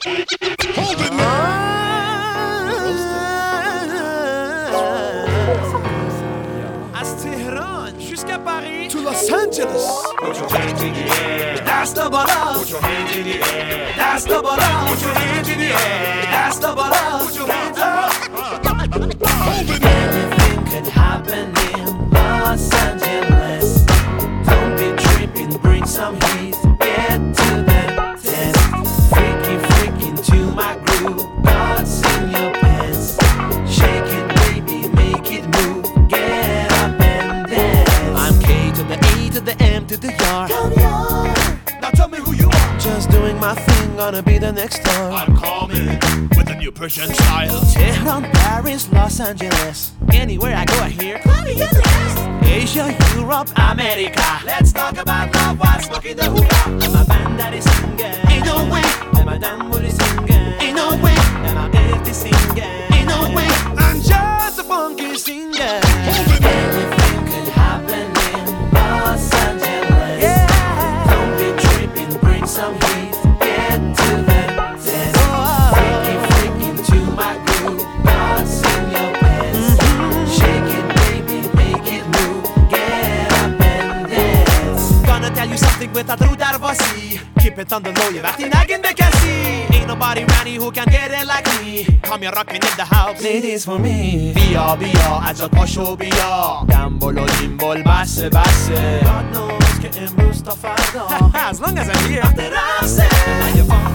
Hold it از تهران jusqu'à Paris to Los Angeles. Put your hands in the air. That's the bala. Put your hands in the air. That's the bala. Put your hands in the air. That's the bala. Put your hands up. Hold it Anything could happen in Los Angeles. Don't be tripping, bring some heat. Get to the test. Freaky, freaking to my groove. God's in your pants. Shake it, baby, make it move. Get up and dance. I'm K to the A to the M to the R. Now tell me who you are. Just doing my thing, gonna be the next star. I'm coming with a new Persian style. Tehran, Paris, Los Angeles. Anywhere I go, I hear Asia, Europe, America. Let's talk about love while smoking the hookah. I'm a band that is singing. Ain't no way. And my damn booty singing. Ain't no way. And I'm dirty singing. Ain't no way. I'm just a funky singer. Anything could happen in Los Angeles. Yeah. Don't be tripping, bring some heat. Get to the dance. Freaky, freaking to my groove. God's in your pants. Shake it, baby, make it move. Get up and dance. Gonna tell you something without رو درواسی. Keep it on the low, یه وقتی نگین به کسی. Ain't nobody around here who can get it like me. Come here rockin' in the house. Play this for me. بیا بیا از جات پاشو بیا. دنبال و دیمبال بسه بسه. God knows که امروز تا فردا. As long as I'm here. وقت رقصه. اگه